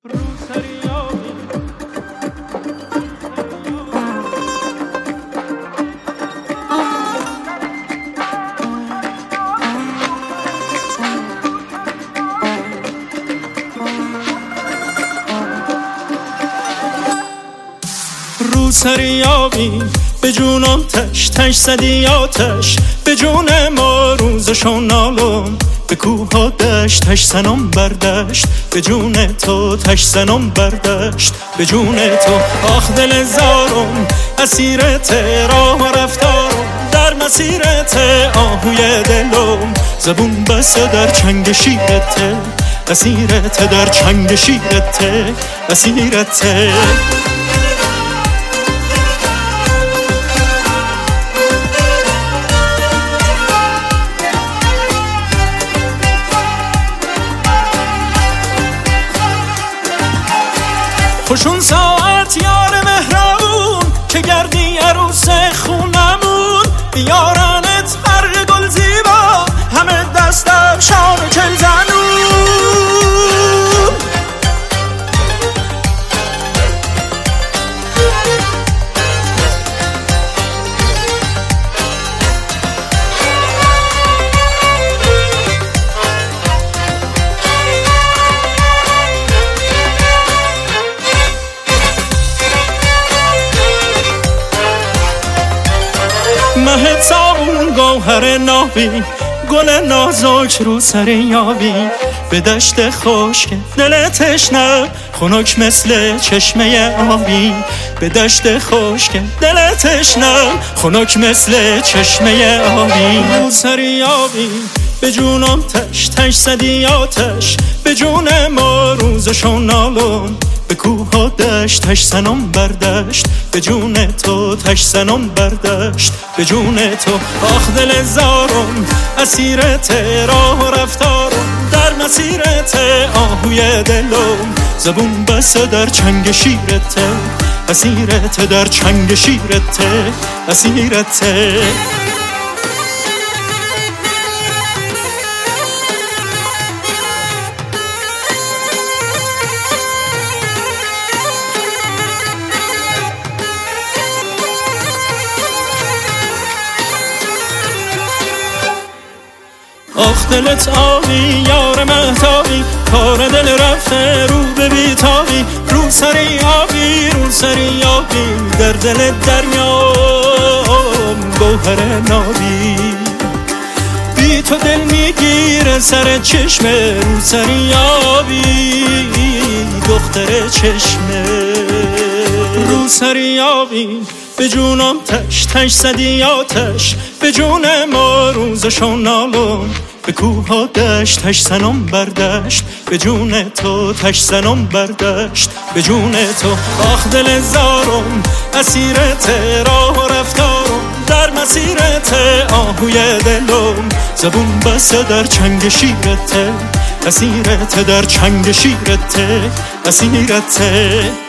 روسریابی به جونم تش تش زدی آتش به جون ما روزشون نالم به کوه ها دشت تش زنم بردشت به جون تو تش زنم بردشت به جون تو آخ دل زارم اسیرت راه و رفتارم در مسیرت آهوی دلم زبون بسته در چنگ شیرت اسیرت در چنگ شیرت اسیرت خوشون ساعت یار مهربون که گردی عروس خونمون بیارنت هر گل زیبا همه دستم شان و چل زنون مه صابون گوهر نابی گل نازک رو سر یابی به دشت خشک دل تشنه خنک مثل چشمه آبی به دشت خشک دل تشنه خنک مثل چشمه آبی رو سر یابی به جونم تش تش زدی آتش به جون ما روزشون نالم به کوه ها دشت تش زنم بردشت به جون تو تش زنم بردشت به جون تو آخ دل زارم اسیرت راه و رفتارم در مسیرت آهوی دلم زبون بسته در چنگ شیرت اسیرت در چنگ شیرت اسیرت آخ دلت آبی یار مهتابی کار دل رفته رو به بیتابی رو سری آبی رو سری آبی در دل دریام گوهر نابی بی تو دل میگیره سر چشمه رو سری آبی دختر چشمه رو سری آبی به جونم تش تش زدی آتش به جون ما روزشون نالم به کوه ها دشت تش زنم بردشت به جون تو تش زنم بردشت به جون تو آخ دل زارم اسیرت راه و رفتارم در مسیرت آهوی دلم زبون بسته در چنگ شیرت اسیرت در چنگ شیرت اسیرت